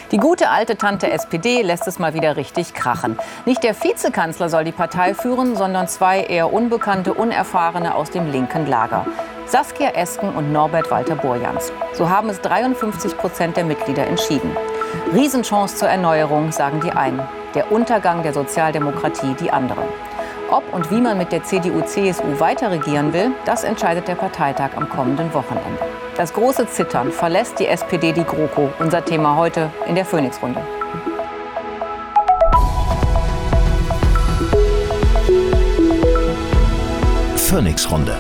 Die gute alte Tante SPD lässt es mal wieder richtig krachen. Nicht der Vizekanzler soll die Partei führen, sondern zwei eher unbekannte, unerfahrene aus dem linken Lager. Saskia Esken und Norbert Walter-Borjans. So haben es 53% der Mitglieder entschieden. Riesenchance zur Erneuerung, sagen die einen. Der Untergang der Sozialdemokratie die anderen. Ob und wie man mit der CDU-CSU weiter regieren will, das entscheidet der Parteitag am kommenden Wochenende. Das große Zittern, verlässt die SPD die GroKo? Unser Thema heute in der Phoenix-Runde. Phoenix-Runde.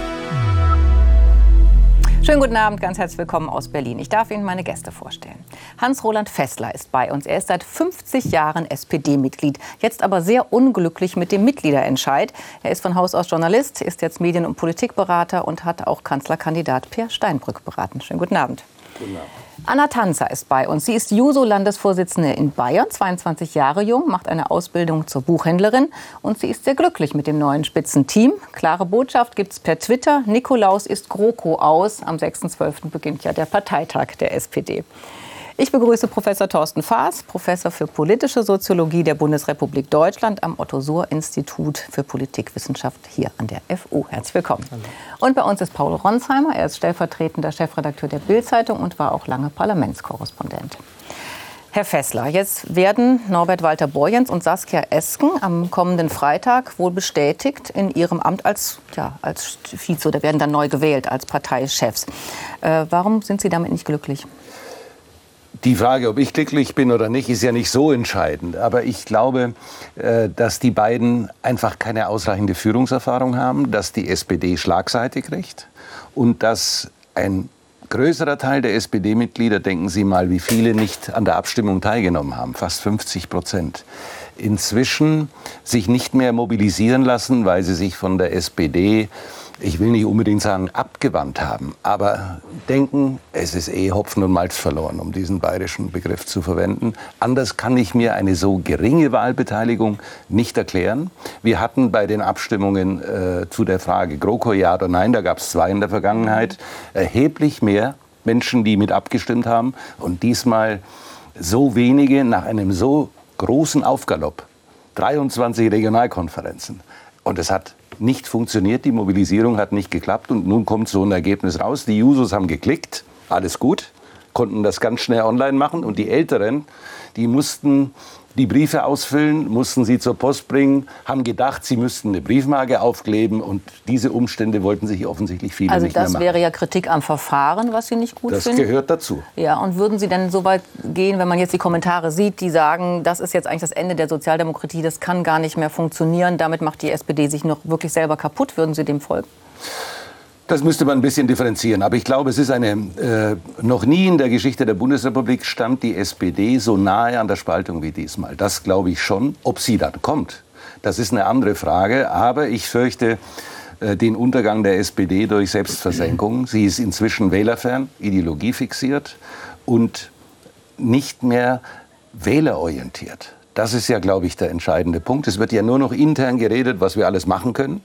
Schönen guten Abend, ganz herzlich willkommen aus Berlin. Ich darf Ihnen meine Gäste vorstellen. Hans-Roland Fessler ist bei uns. Er ist seit 50 Jahren SPD-Mitglied, jetzt aber sehr unglücklich mit dem Mitgliederentscheid. Er ist von Haus aus Journalist, ist jetzt Medien- und Politikberater und hat auch Kanzlerkandidat Peer Steinbrück beraten. Schönen guten Abend. Guten Abend. Anna Tanzer ist bei uns. Sie ist Juso-Landesvorsitzende in Bayern, 22 Jahre jung, macht eine Ausbildung zur Buchhändlerin und sie ist sehr glücklich mit dem neuen Spitzenteam. Klare Botschaft gibt's per Twitter. Nikolaus ist GroKo aus. Am 6.12. beginnt ja der Parteitag der SPD. Ich begrüße Professor Thorsten Faas, Professor für politische Soziologie der Bundesrepublik Deutschland am Otto-Suhr-Institut für Politikwissenschaft hier an der FU. Herzlich willkommen. Hallo. Und bei uns ist Paul Ronsheimer. Er ist stellvertretender Chefredakteur der Bild-Zeitung und war auch lange Parlamentskorrespondent. Herr Fessler, jetzt werden Norbert Walter-Borjans und Saskia Esken am kommenden Freitag wohl bestätigt in ihrem Amt als Vize oder werden dann neu gewählt als Parteichefs. Warum sind Sie damit nicht glücklich? Die Frage, ob ich glücklich bin oder nicht, ist ja nicht so entscheidend. Aber ich glaube, dass die beiden einfach keine ausreichende Führungserfahrung haben, dass die SPD Schlagseite kriegt und dass ein größerer Teil der SPD-Mitglieder, denken Sie mal, wie viele nicht an der Abstimmung teilgenommen haben, fast 50%, inzwischen sich nicht mehr mobilisieren lassen, weil sie sich von der SPD, ich will nicht unbedingt sagen, abgewandt haben, aber denken, es ist Hopfen und Malz verloren, um diesen bayerischen Begriff zu verwenden. Anders kann ich mir eine so geringe Wahlbeteiligung nicht erklären. Wir hatten bei den Abstimmungen zu der Frage GroKo ja oder nein, da gab es 2 in der Vergangenheit, erheblich mehr Menschen, die mit abgestimmt haben und diesmal so wenige nach einem so großen Aufgalopp. 23 Regionalkonferenzen und es hat nicht funktioniert, die Mobilisierung hat nicht geklappt und nun kommt so ein Ergebnis raus. Die Jusos haben geklickt, alles gut, konnten das ganz schnell online machen und die Älteren, die mussten die Briefe ausfüllen, mussten sie zur Post bringen, haben gedacht, sie müssten eine Briefmarke aufkleben und diese Umstände wollten sich offensichtlich viele nicht mehr machen. Also das wäre ja Kritik am Verfahren, was Sie nicht gut finden? Das gehört dazu. Ja, und würden Sie denn so weit gehen, wenn man jetzt die Kommentare sieht, die sagen, das ist jetzt eigentlich das Ende der Sozialdemokratie, das kann gar nicht mehr funktionieren, damit macht die SPD sich noch wirklich selber kaputt, würden Sie dem folgen? Das müsste man ein bisschen differenzieren. Aber ich glaube, es ist noch nie in der Geschichte der Bundesrepublik stand die SPD so nahe an der Spaltung wie diesmal. Das glaube ich schon. Ob sie dann kommt, das ist eine andere Frage. Aber ich fürchte den Untergang der SPD durch Selbstversenkung. Sie ist inzwischen wählerfern, ideologiefixiert und nicht mehr wählerorientiert. Das ist ja, glaube ich, der entscheidende Punkt. Es wird ja nur noch intern geredet, was wir alles machen können,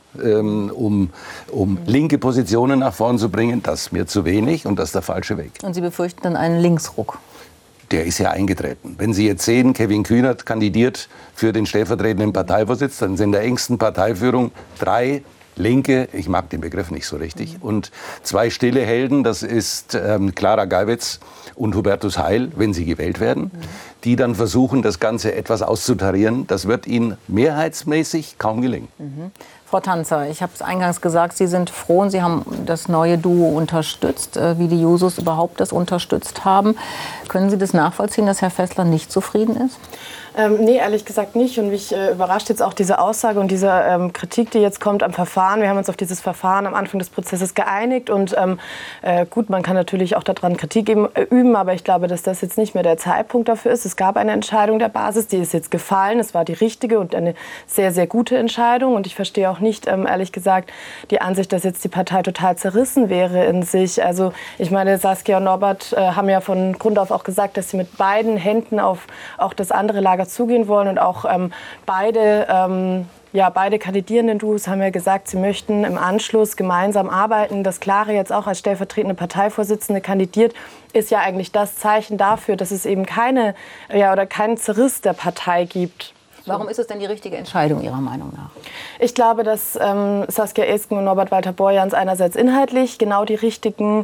um linke Positionen nach vorn zu bringen. Das ist mir zu wenig und das ist der falsche Weg. Und Sie befürchten dann einen Linksruck? Der ist ja eingetreten. Wenn Sie jetzt sehen, Kevin Kühnert kandidiert für den stellvertretenden Parteivorsitz, dann sind in der engsten Parteiführung 3 Linke, ich mag den Begriff nicht so richtig, und 2 stille Helden, das ist Clara Geiwitz und Hubertus Heil, wenn sie gewählt werden, die dann versuchen, das Ganze etwas auszutarieren. Das wird ihnen mehrheitsmäßig kaum gelingen. Frau Tanzer, ich habe es eingangs gesagt, Sie sind froh und Sie haben das neue Duo unterstützt, wie die Jusos überhaupt das unterstützt haben. Können Sie das nachvollziehen, dass Herr Fessler nicht zufrieden ist? Nee, ehrlich gesagt nicht. Und mich überrascht jetzt auch diese Aussage und diese Kritik, die jetzt kommt am Verfahren. Wir haben uns auf dieses Verfahren am Anfang des Prozesses geeinigt. Und gut, man kann natürlich auch daran Kritik üben, aber ich glaube, dass das jetzt nicht mehr der Zeitpunkt dafür ist. Es gab eine Entscheidung der Basis, die ist jetzt gefallen. Es war die richtige und eine sehr, sehr gute Entscheidung. Und ich verstehe auch nicht, ehrlich gesagt, die Ansicht, dass jetzt die Partei total zerrissen wäre in sich. Also ich meine, Saskia und Norbert haben ja von Grund auf auch gesagt, dass sie mit beiden Händen auf auch das andere Lager zugehen wollen und auch beide beide kandidierenden Duos haben ja gesagt, sie möchten im Anschluss gemeinsam arbeiten. Dass Clara jetzt auch als stellvertretende Parteivorsitzende kandidiert, ist ja eigentlich das Zeichen dafür, dass es eben keinen Zerriss der Partei gibt. Warum ist es denn die richtige Entscheidung Ihrer Meinung nach? Ich glaube, dass Saskia Esken und Norbert Walter-Borjans einerseits inhaltlich genau die richtigen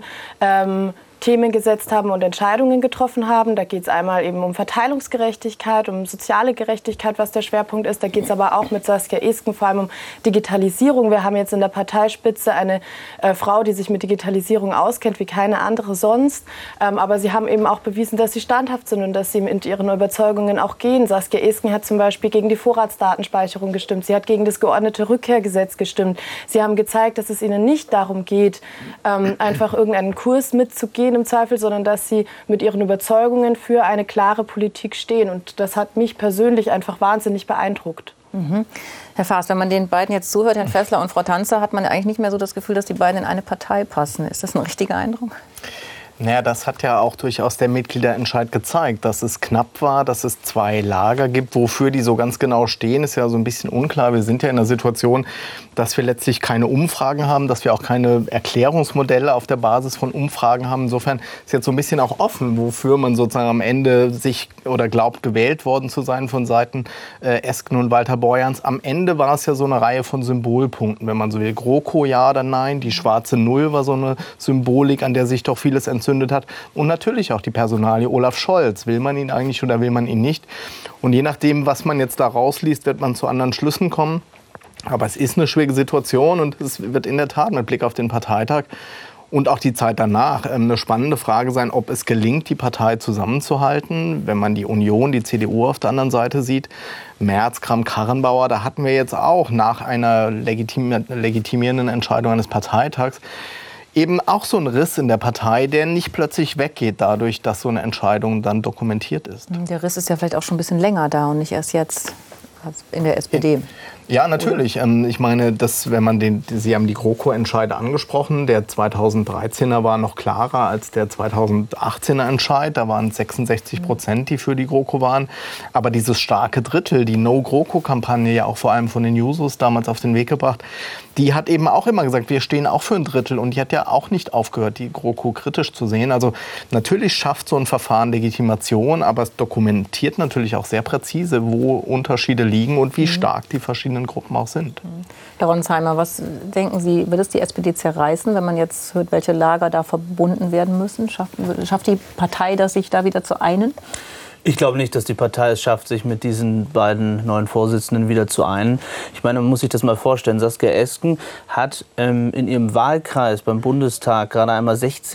Themen gesetzt haben und Entscheidungen getroffen haben. Da geht es einmal eben um Verteilungsgerechtigkeit, um soziale Gerechtigkeit, was der Schwerpunkt ist. Da geht es aber auch mit Saskia Esken vor allem um Digitalisierung. Wir haben jetzt in der Parteispitze eine Frau, die sich mit Digitalisierung auskennt wie keine andere sonst. Aber sie haben eben auch bewiesen, dass sie standhaft sind und dass sie mit ihren Überzeugungen auch gehen. Saskia Esken hat zum Beispiel gegen die Vorratsdatenspeicherung gestimmt. Sie hat gegen das geordnete Rückkehrgesetz gestimmt. Sie haben gezeigt, dass es ihnen nicht darum geht, einfach irgendeinen Kurs mitzugehen im Zweifel, sondern dass sie mit ihren Überzeugungen für eine klare Politik stehen. Und das hat mich persönlich einfach wahnsinnig beeindruckt. Mhm. Herr Faas, wenn man den beiden jetzt zuhört, Herrn Fessler und Frau Tanzer, hat man eigentlich nicht mehr so das Gefühl, dass die beiden in eine Partei passen. Ist das ein richtiger Eindruck? Naja, das hat ja auch durchaus der Mitgliederentscheid gezeigt, dass es knapp war, dass es zwei Lager gibt. Wofür die so ganz genau stehen, ist ja so ein bisschen unklar. Wir sind ja in der Situation, dass wir letztlich keine Umfragen haben, dass wir auch keine Erklärungsmodelle auf der Basis von Umfragen haben. Insofern ist jetzt so ein bisschen auch offen, wofür man sozusagen am Ende sich oder glaubt, gewählt worden zu sein von Seiten Esken und Walter-Borjans. Am Ende war es ja so eine Reihe von Symbolpunkten, wenn man so will. GroKo ja oder nein, die schwarze Null war so eine Symbolik, an der sich doch vieles entzündet hat. Und natürlich auch die Personalie Olaf Scholz. Will man ihn eigentlich oder will man ihn nicht? Und je nachdem, was man jetzt da rausliest, wird man zu anderen Schlüssen kommen. Aber es ist eine schwierige Situation und es wird in der Tat mit Blick auf den Parteitag und auch die Zeit danach eine spannende Frage sein, ob es gelingt, die Partei zusammenzuhalten. Wenn man die Union, die CDU auf der anderen Seite sieht, Merz, Kramp-Karrenbauer, da hatten wir jetzt auch nach einer legitimierenden Entscheidung eines Parteitags eben auch so ein Riss in der Partei, der nicht plötzlich weggeht dadurch, dass so eine Entscheidung dann dokumentiert ist. Der Riss ist ja vielleicht auch schon ein bisschen länger da und nicht erst jetzt in der SPD. Ja, natürlich. Ich meine, wenn man Sie haben die GroKo-Entscheide angesprochen. Der 2013er war noch klarer als der 2018er Entscheid. Da waren 66%, die für die GroKo waren. Aber dieses starke Drittel, die No-GroKo-Kampagne, ja auch vor allem von den Jusos damals auf den Weg gebracht, die hat eben auch immer gesagt, wir stehen auch für ein Drittel. Und die hat ja auch nicht aufgehört, die GroKo kritisch zu sehen. Also natürlich schafft so ein Verfahren Legitimation, aber es dokumentiert natürlich auch sehr präzise, wo Unterschiede liegen und wie stark die verschiedenen Gruppen auch sind. Herr Ronsheimer, was denken Sie, wird es die SPD zerreißen, wenn man jetzt hört, welche Lager da verbunden werden müssen? Schafft die Partei das, sich da wieder zu einen? Ich glaube nicht, dass die Partei es schafft, sich mit diesen beiden neuen Vorsitzenden wieder zu einen. Ich meine, man muss sich das mal vorstellen. Saskia Esken hat in ihrem Wahlkreis beim Bundestag gerade einmal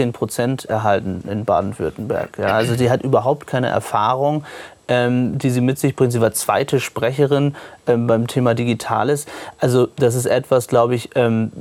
16% erhalten in Baden-Württemberg. Ja, also die hat überhaupt keine Erfahrung, die sie mit sich bringt. Sie war zweite Sprecherin beim Thema Digitales. Also das ist etwas, glaube ich,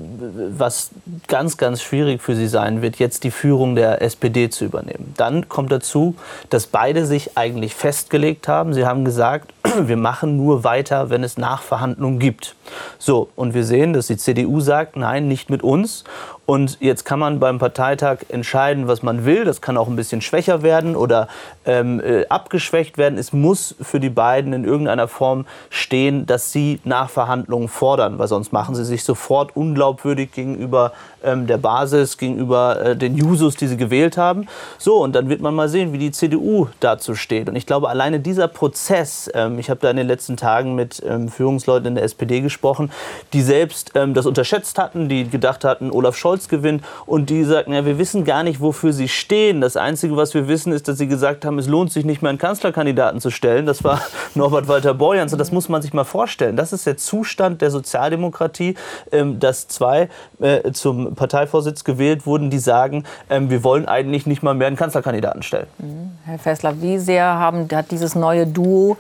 was ganz, ganz schwierig für sie sein wird, jetzt die Führung der SPD zu übernehmen. Dann kommt dazu, dass beide sich eigentlich festgelegt haben. Sie haben gesagt, wir machen nur weiter, wenn es Nachverhandlungen gibt. So, und wir sehen, dass die CDU sagt, nein, nicht mit uns. Und jetzt kann man beim Parteitag entscheiden, was man will. Das kann auch ein bisschen schwächer werden oder abgeschwächt werden. Es muss für die beiden in irgendeiner Form stehen, dass sie Nachverhandlungen fordern, weil sonst machen sie sich sofort unglaubwürdig gegenüber der Basis, gegenüber den Jusos, die sie gewählt haben. So, und dann wird man mal sehen, wie die CDU dazu steht. Und ich glaube, alleine dieser Prozess, ich habe da in den letzten Tagen mit Führungsleuten in der SPD gesprochen, die selbst das unterschätzt hatten, die gedacht hatten, Olaf Scholz gewinnt, und die sagten, ja, wir wissen gar nicht, wofür sie stehen. Das Einzige, was wir wissen, ist, dass sie gesagt haben, es lohnt sich nicht mehr, einen Kanzlerkandidaten zu stellen. Das war Norbert Walter-Borjans. Und das muss man sich mal vorstellen. Das ist der Zustand der Sozialdemokratie, dass zwei zum Parteivorsitz gewählt wurden, die sagen, wir wollen eigentlich nicht mal mehr einen Kanzlerkandidaten stellen. Herr Fessler, wie sehr hat dieses neue Duo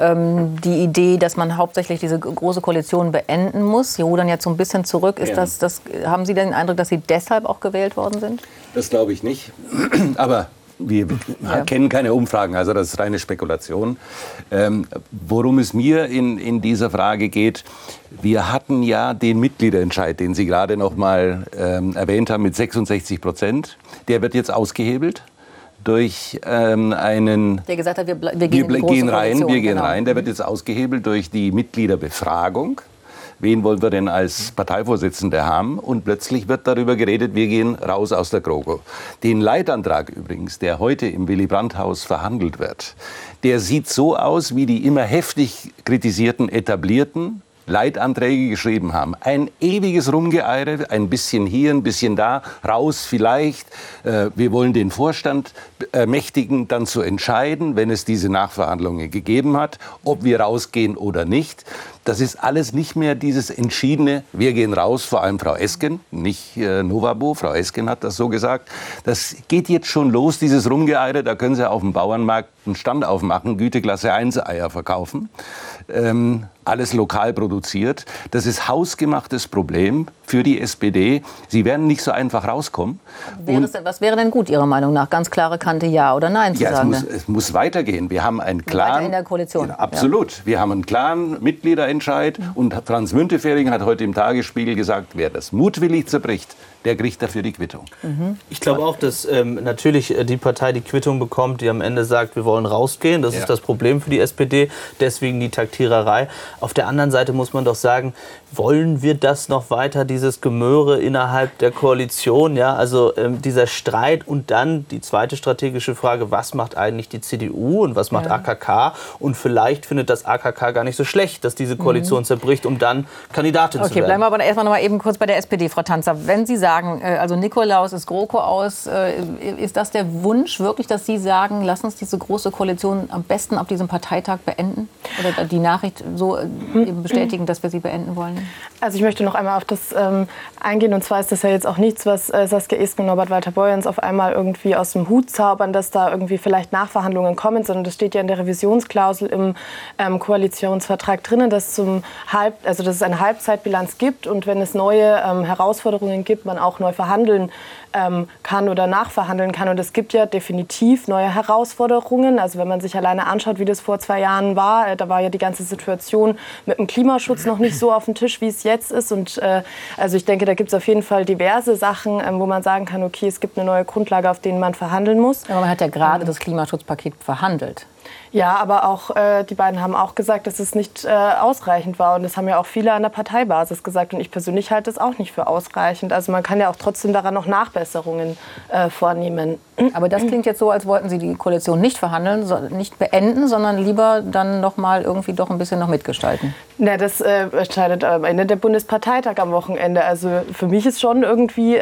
die Idee, dass man hauptsächlich diese große Koalition beenden muss? Sie rudern jetzt so ein bisschen zurück. Haben Sie den Eindruck, dass Sie deshalb auch gewählt worden sind? Das glaube ich nicht. Aber wir kennen keine Umfragen, also das ist reine Spekulation. Worum es mir in dieser Frage geht, wir hatten ja den Mitgliederentscheid, den Sie gerade noch mal erwähnt haben, mit 66%. Der wird jetzt ausgehebelt durch einen... Der gesagt hat, wir gehen rein. Der wird jetzt ausgehebelt durch die Mitgliederbefragung. wen wollen wir denn als Parteivorsitzende haben? Und plötzlich wird darüber geredet, wir gehen raus aus der GroKo. Den Leitantrag übrigens, der heute im Willy-Brandt-Haus verhandelt wird, der sieht so aus, wie die immer heftig kritisierten Etablierten Leitanträge geschrieben haben. Ein ewiges Rumgeeire, ein bisschen hier, ein bisschen da, raus vielleicht. Wir wollen den Vorstand ermächtigen, dann zu entscheiden, wenn es diese Nachverhandlungen gegeben hat, ob wir rausgehen oder nicht. Das ist alles nicht mehr dieses entschiedene, wir gehen raus, vor allem Frau Esken, nicht Novabo, Frau Esken hat das so gesagt. Das geht jetzt schon los, dieses Rumgeeire, da können Sie auf dem Bauernmarkt einen Stand aufmachen, Güteklasse 1 Eier verkaufen. Alles lokal produziert. Das ist hausgemachtes Problem für die SPD. Sie werden nicht so einfach rauskommen. Was wäre denn gut, Ihrer Meinung nach? Ganz klare Kante, ja oder nein zu sagen? Es muss weitergehen. Wir haben einen klaren... Weiter in der Koalition. Ja, absolut. Ja. Wir haben einen klaren Mitgliederentscheid. Und Franz Müntefering hat heute im Tagesspiegel gesagt, wer das mutwillig zerbricht, der kriegt dafür die Quittung. Ich glaube auch, dass natürlich die Partei die Quittung bekommt, die am Ende sagt, wir wollen rausgehen. Das ist das Problem für die SPD, deswegen die Taktiererei. Auf der anderen Seite muss man doch sagen, wollen wir das noch weiter, dieses Gemöre innerhalb der Koalition? Ja, also dieser Streit und dann die zweite strategische Frage, was macht eigentlich die CDU und was macht AKK? Und vielleicht findet das AKK gar nicht so schlecht, dass diese Koalition zerbricht, um dann Kandidatin zu werden. Okay, bleiben wir aber erstmal noch mal eben kurz bei der SPD, Frau Tanzer. Wenn Sie sagen, also Nikolaus ist GroKo aus, ist das der Wunsch wirklich, dass Sie sagen, lass uns diese große Koalition am besten auf diesem Parteitag beenden? Oder die Nachricht so eben bestätigen, dass wir sie beenden wollen? Also ich möchte noch einmal auf das eingehen. Und zwar ist das ja jetzt auch nichts, was Saskia Esken und Norbert Walter-Borjans auf einmal irgendwie aus dem Hut zaubern, dass da irgendwie vielleicht Nachverhandlungen kommen, sondern das steht ja in der Revisionsklausel im Koalitionsvertrag drinnen, dass dass es eine Halbzeitbilanz gibt und wenn es neue Herausforderungen gibt, man auch neu verhandeln kann oder nachverhandeln kann. Und es gibt ja definitiv neue Herausforderungen. Also wenn man sich alleine anschaut, wie das vor 2 Jahren war, da war ja die ganze Situation mit dem Klimaschutz noch nicht so auf dem Tisch, wie es jetzt ist. Und also ich denke, da gibt es auf jeden Fall diverse Sachen, wo man sagen kann, okay, es gibt eine neue Grundlage, auf denen man verhandeln muss. Aber man hat ja gerade das Klimaschutzpaket verhandelt. Ja, aber auch die beiden haben auch gesagt, dass es nicht ausreichend war. Und das haben ja auch viele an der Parteibasis gesagt. Und ich persönlich halte es auch nicht für ausreichend. Also man kann ja auch trotzdem daran noch Nachbesserungen vornehmen. Aber das klingt jetzt so, als wollten Sie die Koalition nicht verhandeln, nicht beenden, sondern lieber dann noch mal irgendwie doch ein bisschen noch mitgestalten. Na, das entscheidet am Ende der Bundesparteitag am Wochenende. Also für mich ist schon irgendwie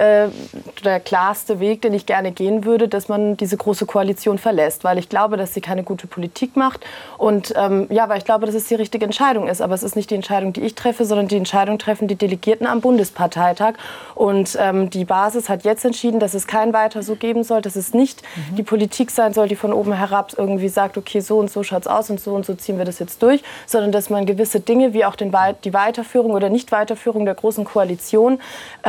der klarste Weg, den ich gerne gehen würde, dass man diese große Koalition verlässt. Weil ich glaube, dass sie keine gute Politik macht. Und weil ich glaube, dass es die richtige Entscheidung ist. Aber es ist nicht die Entscheidung, die ich treffe, sondern die Entscheidung treffen die Delegierten am Bundesparteitag. Und die Basis hat jetzt entschieden, dass es kein Weiter so geben soll, dass es nicht die Politik sein soll, die von oben herab irgendwie sagt, okay, so und so schaut's aus und so ziehen wir das jetzt durch, sondern dass man gewisse Dinge, wie auch die Weiterführung oder Nicht-Weiterführung der Großen Koalition,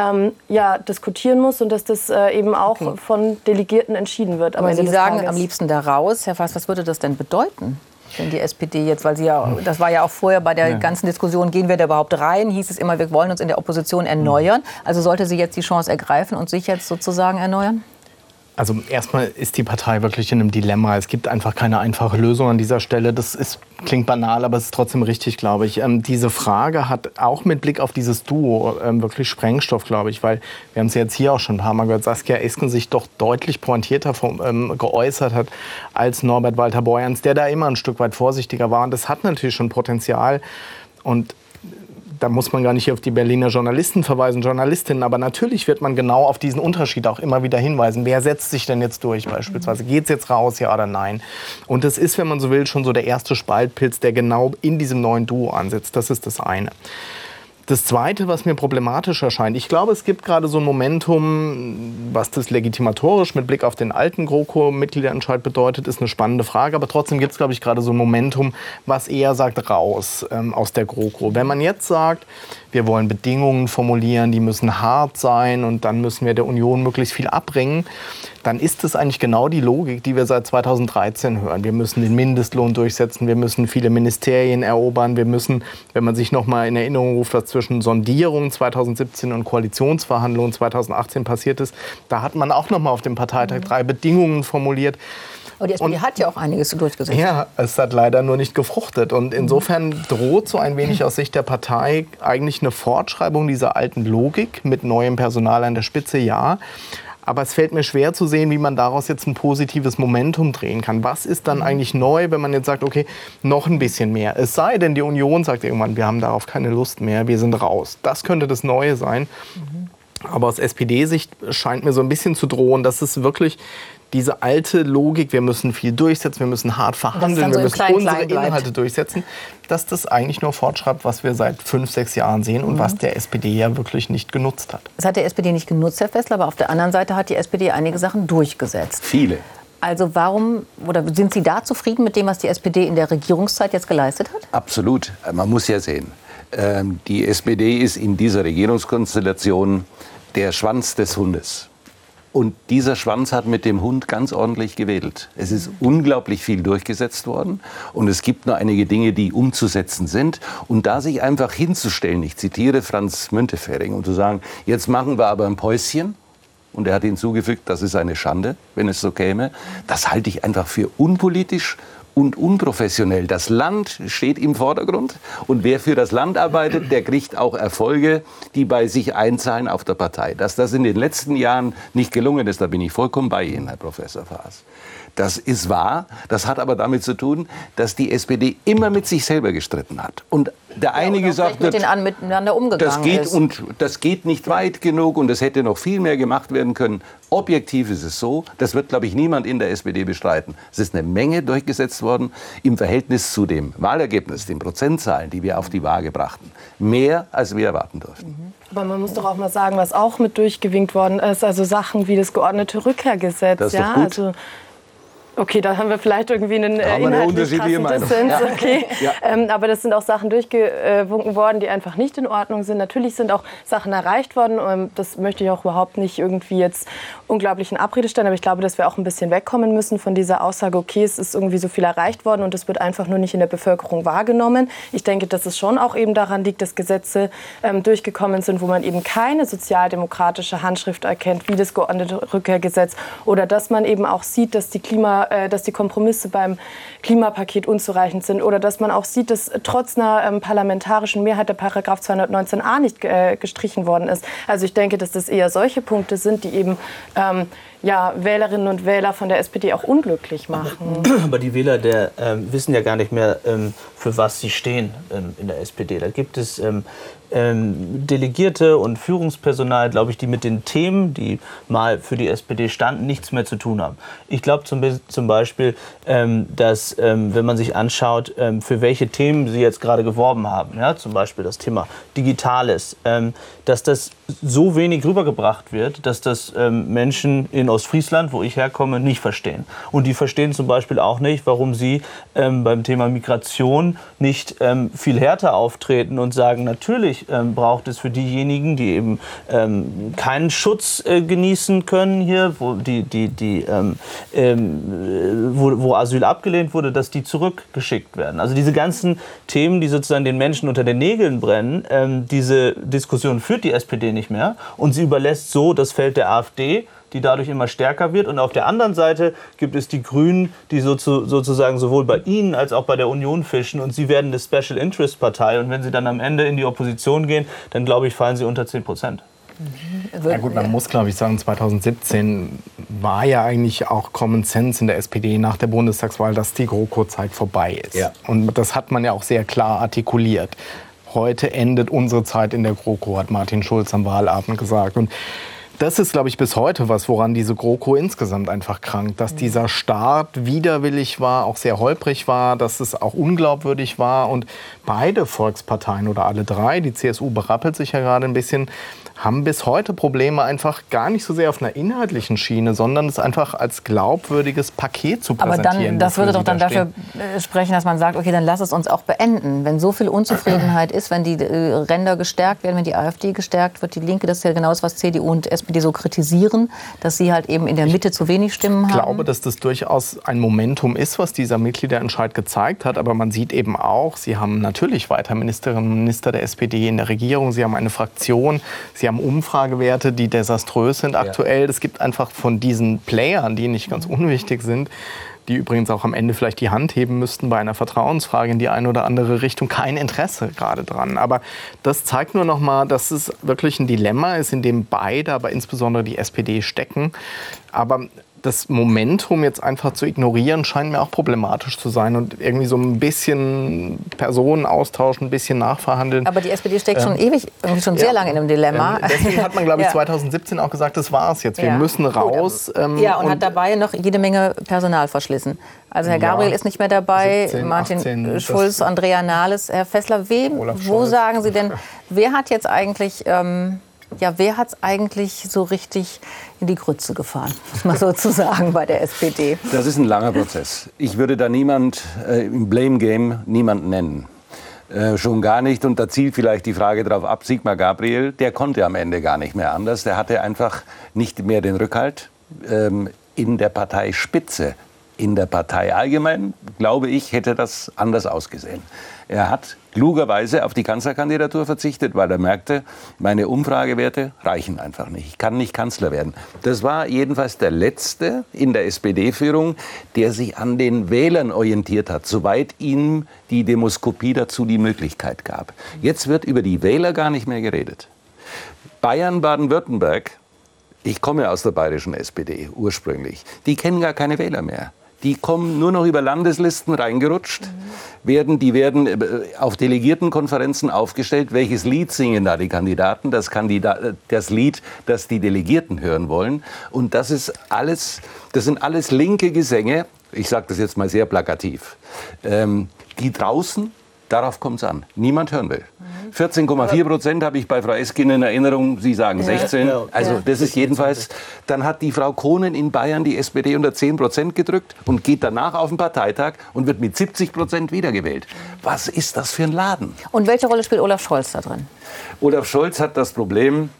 diskutieren muss und dass das eben auch von Delegierten entschieden wird. Aber Sie sagen am liebsten da raus. Herr Faas, was würde das denn bedeuten? Wenn die SPD jetzt, weil Sie ja, das war ja auch vorher bei der ganzen Diskussion, gehen wir da überhaupt rein, hieß es immer, wir wollen uns in der Opposition erneuern. Also sollte sie jetzt die Chance ergreifen und sich jetzt sozusagen erneuern? Also erstmal ist die Partei wirklich in einem Dilemma. Es gibt einfach keine einfache Lösung an dieser Stelle. Klingt banal, aber es ist trotzdem richtig, glaube ich. Diese Frage hat auch mit Blick auf dieses Duo wirklich Sprengstoff, glaube ich. Weil wir haben es jetzt hier auch schon ein paar Mal gehört, Saskia Esken sich doch deutlich pointierter geäußert hat als Norbert Walter-Borjans, der da immer ein Stück weit vorsichtiger war. Und das hat natürlich schon Potenzial. Und da muss man gar nicht auf die Berliner Journalisten verweisen, Journalistinnen. Aber natürlich wird man genau auf diesen Unterschied auch immer wieder hinweisen. Wer setzt sich denn jetzt durch beispielsweise? Geht es jetzt raus, ja oder nein? Und das ist, wenn man so will, schon so der erste Spaltpilz, der genau in diesem neuen Duo ansetzt. Das ist das eine. Das Zweite, was mir problematisch erscheint, ich glaube, es gibt gerade so ein Momentum, was das legitimatorisch mit Blick auf den alten GroKo-Mitgliederentscheid bedeutet, ist eine spannende Frage. Aber trotzdem gibt es, glaube ich, gerade so ein Momentum, was eher sagt, raus aus der GroKo. Wenn man jetzt sagt, wir wollen Bedingungen formulieren, die müssen hart sein und dann müssen wir der Union möglichst viel abbringen, dann ist das eigentlich genau die Logik, die wir seit 2013 hören. Wir müssen den Mindestlohn durchsetzen, wir müssen viele Ministerien erobern, wir müssen, wenn man sich noch mal in Erinnerung ruft, was zwischen Sondierungen 2017 und Koalitionsverhandlungen 2018 passiert ist, da hat man auch noch mal auf dem Parteitag 3 Bedingungen formuliert. Aber die SPD hat ja auch einiges durchgesetzt. Ja, es hat leider nur nicht gefruchtet. Und insofern droht so ein wenig aus Sicht der Partei eigentlich sicherlich eine Fortschreibung dieser alten Logik mit neuem Personal an der Spitze, ja. Aber es fällt mir schwer zu sehen, wie man daraus jetzt ein positives Momentum drehen kann. Was ist dann eigentlich neu, wenn man jetzt sagt, okay, noch ein bisschen mehr? Es sei denn, die Union sagt irgendwann, wir haben darauf keine Lust mehr, wir sind raus. Das könnte das Neue sein. Aber aus SPD-Sicht scheint mir so ein bisschen zu drohen, dass es wirklich diese alte Logik, wir müssen viel durchsetzen, wir müssen hart verhandeln, wir müssen unsere Inhalte durchsetzen, dass das eigentlich nur fortschreibt, was wir seit 5, 6 Jahren sehen und was der SPD ja wirklich nicht genutzt hat. Das hat der SPD nicht genutzt, Herr Fessler, aber auf der anderen Seite hat die SPD einige Sachen durchgesetzt. Viele. Also warum, oder sind Sie da zufrieden mit dem, was die SPD in der Regierungszeit jetzt geleistet hat? Absolut. Man muss ja sehen, die SPD ist in dieser Regierungskonstellation der Schwanz des Hundes. Und dieser Schwanz hat mit dem Hund ganz ordentlich gewedelt. Es ist unglaublich viel durchgesetzt worden. Und es gibt noch einige Dinge, die umzusetzen sind. Und da sich einfach hinzustellen, ich zitiere Franz Müntefering, und zu sagen, jetzt machen wir aber ein Päuschen. Und er hat hinzugefügt, das ist eine Schande, wenn es so käme. Das halte ich einfach für unpolitisch und unprofessionell. Das Land steht im Vordergrund und wer für das Land arbeitet, der kriegt auch Erfolge, die bei sich einzahlen auf der Partei. Dass das in den letzten Jahren nicht gelungen ist, da bin ich vollkommen bei Ihnen, Herr Professor Faas. Das ist wahr, das hat aber damit zu tun, dass die SPD immer mit sich selber gestritten hat. Und der eine gesagt wird, miteinander umgegangen ist. Und das geht nicht weit genug und es hätte noch viel mehr gemacht werden können. Objektiv ist es so, das wird, glaube ich, niemand in der SPD bestreiten. Es ist eine Menge durchgesetzt worden im Verhältnis zu dem Wahlergebnis, den Prozentzahlen, die wir auf die Waage brachten. Mehr, als wir erwarten durften. Aber man muss doch auch mal sagen, was auch mit durchgewinkt worden ist, also Sachen wie das geordnete Rückkehrgesetz. Das ist doch gut. Also okay, da haben wir vielleicht irgendwie einen inhaltlich krassen Dissens. Ja. Okay. Ja. Aber das sind auch Sachen durchgewunken worden, die einfach nicht in Ordnung sind. Natürlich sind auch Sachen erreicht worden. Das möchte ich auch überhaupt nicht irgendwie jetzt unglaublich in Abrede stellen. Aber ich glaube, dass wir auch ein bisschen wegkommen müssen von dieser Aussage, okay, es ist irgendwie so viel erreicht worden und es wird einfach nur nicht in der Bevölkerung wahrgenommen. Ich denke, dass es schon auch eben daran liegt, dass Gesetze durchgekommen sind, wo man eben keine sozialdemokratische Handschrift erkennt, wie das geordnete Rückkehrgesetz. Oder dass man eben auch sieht, dass die Kompromisse beim Klimapaket unzureichend sind oder dass man auch sieht, dass trotz einer parlamentarischen Mehrheit der Paragraph 219a nicht gestrichen worden ist. Also ich denke, dass das eher solche Punkte sind, die eben Wählerinnen und Wähler von der SPD auch unglücklich machen. Aber die Wähler wissen ja gar nicht mehr, für was sie stehen in der SPD. Da gibt es Delegierte und Führungspersonal, glaube ich, die mit den Themen, die mal für die SPD standen, nichts mehr zu tun haben. Ich glaube zum Beispiel, dass, wenn man sich anschaut, für welche Themen sie jetzt gerade geworben haben, ja, zum Beispiel das Thema Digitales, dass das so wenig rübergebracht wird, dass das Menschen in Ostfriesland, wo ich herkomme, nicht verstehen. Und die verstehen zum Beispiel auch nicht, warum sie beim Thema Migration nicht viel härter auftreten und sagen, natürlich braucht es für diejenigen, die eben keinen Schutz genießen können hier, wo Asyl abgelehnt wurde, dass die zurückgeschickt werden. Also diese ganzen Themen, die sozusagen den Menschen unter den Nägeln brennen, diese Diskussion führt die SPD nicht mehr und sie überlässt so das Feld der AfD, die dadurch immer stärker wird. Und auf der anderen Seite gibt es die Grünen, die sozusagen sowohl bei Ihnen als auch bei der Union fischen. Und sie werden eine Special Interest Partei. Und wenn sie dann am Ende in die Opposition gehen, dann, glaube ich, fallen sie unter 10%. Ja gut, man muss, glaube ich, sagen, 2017 war ja eigentlich auch Common Sense in der SPD nach der Bundestagswahl, dass die GroKo-Zeit vorbei ist. Ja. Und das hat man ja auch sehr klar artikuliert. Heute endet unsere Zeit in der GroKo, hat Martin Schulz am Wahlabend gesagt. Und das ist, glaube ich, bis heute was, woran diese GroKo insgesamt einfach krankt. Dass dieser Start widerwillig war, auch sehr holprig war, dass es auch unglaubwürdig war. Und beide Volksparteien oder alle drei, die CSU berappelt sich ja gerade ein bisschen, haben bis heute Probleme einfach gar nicht so sehr auf einer inhaltlichen Schiene, sondern es einfach als glaubwürdiges Paket zu präsentieren. Aber dann, das würde doch dann dafür sprechen, dass man sagt, okay, dann lass es uns auch beenden. Wenn so viel Unzufriedenheit ist, wenn die Ränder gestärkt werden, wenn die AfD gestärkt wird, die Linke, das ist ja genau das, was CDU und SPD so kritisieren, dass sie halt eben in der Mitte zu wenig Stimmen haben. Ich glaube, dass das durchaus ein Momentum ist, was dieser Mitgliederentscheid gezeigt hat. Aber man sieht eben auch, sie haben natürlich weiter Ministerinnen und Minister der SPD in der Regierung, sie haben eine Fraktion, sie haben Umfragewerte, die desaströs sind aktuell. Es gibt einfach von diesen Playern, die nicht ganz unwichtig sind, die übrigens auch am Ende vielleicht die Hand heben müssten bei einer Vertrauensfrage in die eine oder andere Richtung, kein Interesse gerade dran. Aber das zeigt nur noch mal, dass es wirklich ein Dilemma ist, in dem beide, aber insbesondere die SPD stecken. Aber das Momentum jetzt einfach zu ignorieren, scheint mir auch problematisch zu sein und irgendwie so ein bisschen Personen austauschen, ein bisschen nachverhandeln. Aber die SPD steckt schon ewig, irgendwie schon sehr lange in einem Dilemma. Deswegen hat man, glaube ich, 2017 auch gesagt, das war's jetzt. Wir müssen raus. Und hat dabei noch jede Menge Personal verschlissen. Also Herr Gabriel ist nicht mehr dabei, 17, Martin 18, Schulz, Andrea Nahles. Herr Fessler, wo sagen Sie denn, wer hat jetzt eigentlich... wer hat es eigentlich so richtig in die Grütze gefahren, muss man sozusagen bei der SPD? Das ist ein langer Prozess. Ich würde da im Blame Game niemanden nennen. Schon gar nicht. Und da zielt vielleicht die Frage darauf ab, Sigmar Gabriel, der konnte am Ende gar nicht mehr anders. Der hatte einfach nicht mehr den Rückhalt in der Parteispitze. In der Partei allgemein, glaube ich, hätte das anders ausgesehen. Er hat klugerweise auf die Kanzlerkandidatur verzichtet, weil er merkte, meine Umfragewerte reichen einfach nicht. Ich kann nicht Kanzler werden. Das war jedenfalls der Letzte in der SPD-Führung, der sich an den Wählern orientiert hat, soweit ihm die Demoskopie dazu die Möglichkeit gab. Jetzt wird über die Wähler gar nicht mehr geredet. Bayern, Baden-Württemberg, ich komme aus der bayerischen SPD ursprünglich, die kennen gar keine Wähler mehr. Die kommen nur noch über Landeslisten reingerutscht, die werden auf Delegiertenkonferenzen aufgestellt. Welches Lied singen da die Kandidaten? Das Lied, das die Delegierten hören wollen. Und das sind alles linke Gesänge, ich sage das jetzt mal sehr plakativ, die draußen, darauf kommt es an, niemand hören will. 14,4% habe ich bei Frau Eskin in Erinnerung, Sie sagen 16. Also das ist jedenfalls, dann hat die Frau Kohnen in Bayern die SPD unter 10% gedrückt und geht danach auf den Parteitag und wird mit 70% wiedergewählt. Was ist das für ein Laden? Und welche Rolle spielt Olaf Scholz da drin? Olaf Scholz hat das Problem,